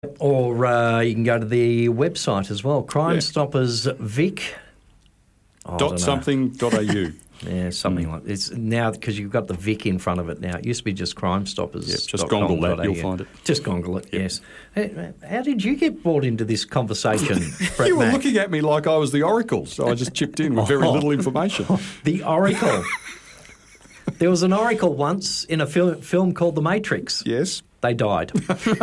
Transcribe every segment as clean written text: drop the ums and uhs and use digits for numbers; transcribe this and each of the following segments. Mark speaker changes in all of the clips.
Speaker 1: Or you can go to the website as well, Crime Stoppers Vic.
Speaker 2: .something.au.
Speaker 1: Yeah, something like it's now because you've got the Vic in front of it now. It used to be just Crime Stoppers.
Speaker 2: Yeah, just gongle that, you'll find it.
Speaker 1: Just gongle it, yes. How did you get brought into this conversation, Brett
Speaker 2: You were
Speaker 1: Mack?
Speaker 2: looking at me like I was the Oracle, so I just chipped in with very little information.
Speaker 1: The Oracle. There was an Oracle once in a film called The Matrix.
Speaker 2: Yes.
Speaker 1: They died.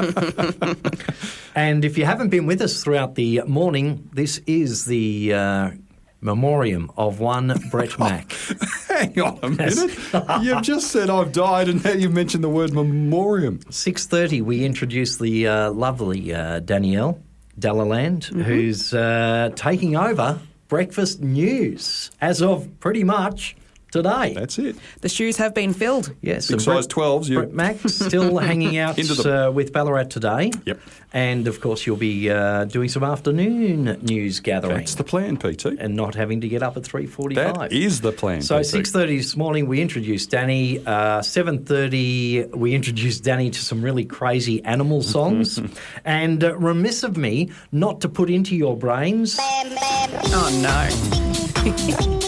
Speaker 1: And if you haven't been with us throughout the morning, this is the memoriam of one Brett Mack.
Speaker 2: Hang on a minute. You've just said I've died and now you've mentioned the word memoriam.
Speaker 1: 6:30 we introduced the lovely Danielle Delaland, who's taking over Breakfast News as of pretty much today.
Speaker 2: That's it.
Speaker 3: The shoes have been filled.
Speaker 1: Yes,
Speaker 2: Big size 12s.
Speaker 1: Brett Mack still hanging out with Ballarat today.
Speaker 2: Yep.
Speaker 1: And, of course, you'll be doing some afternoon news gathering.
Speaker 2: That's the plan, PT.
Speaker 1: And not having to get up at 3:45.
Speaker 2: That is the plan,
Speaker 1: So
Speaker 2: PT.
Speaker 1: 6:30 this morning we introduced Danny. 7:30 we introduced Danny to some really crazy animal songs. And remiss of me not to put into your brains...
Speaker 3: Oh, no.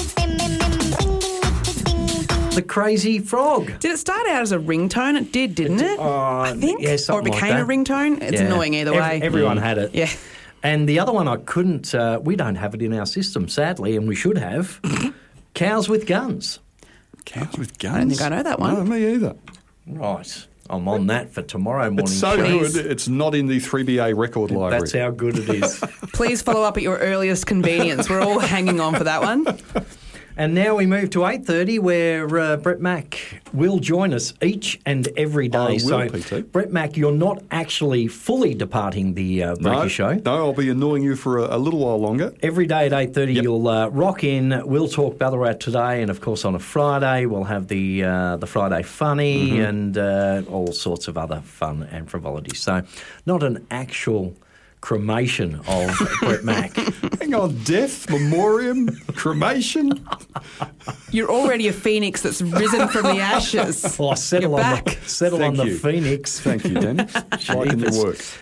Speaker 1: The Crazy Frog.
Speaker 3: Did it start out as a ringtone? It did, didn't it? I think.
Speaker 1: Yeah,
Speaker 3: or it
Speaker 1: something
Speaker 3: became
Speaker 1: like
Speaker 3: a
Speaker 1: that.
Speaker 3: ringtone. It's
Speaker 1: Yeah.
Speaker 3: annoying either way.
Speaker 1: Everyone had it.
Speaker 3: Yeah.
Speaker 1: And the other one I couldn't, we don't have it in our system, sadly, and we should have, Cows with Guns.
Speaker 2: Cows with guns?
Speaker 3: I don't think I know that one.
Speaker 2: No, me either.
Speaker 1: Right. I'm on that for tomorrow morning.
Speaker 2: It's so
Speaker 1: show.
Speaker 2: good, it's not in the 3BA record library.
Speaker 1: That's how good it is.
Speaker 3: Please follow up at your earliest convenience. We're all hanging on for that one.
Speaker 1: And now we move to 8:30 where Brett Mack will join us each and every day.
Speaker 2: I will,
Speaker 1: so,
Speaker 2: PT.
Speaker 1: Brett Mack, you're not actually fully departing the Breaky Show.
Speaker 2: No, I'll be annoying you for a little while longer.
Speaker 1: Every day at 8:30
Speaker 2: Yep.
Speaker 1: you'll rock in. We'll talk Ballarat today, and of course on a Friday we'll have the Friday Funny and all sorts of other fun and frivolity. So not an actual cremation of Brett Mack.
Speaker 2: Hang on, death, memoriam, cremation.
Speaker 3: You're already a phoenix that's risen from the ashes.
Speaker 1: Oh, settle
Speaker 3: You're
Speaker 1: on
Speaker 3: back.
Speaker 1: settle
Speaker 2: Thank
Speaker 1: on the
Speaker 2: you.
Speaker 1: Phoenix.
Speaker 2: Thank you, Danny. Liking your work.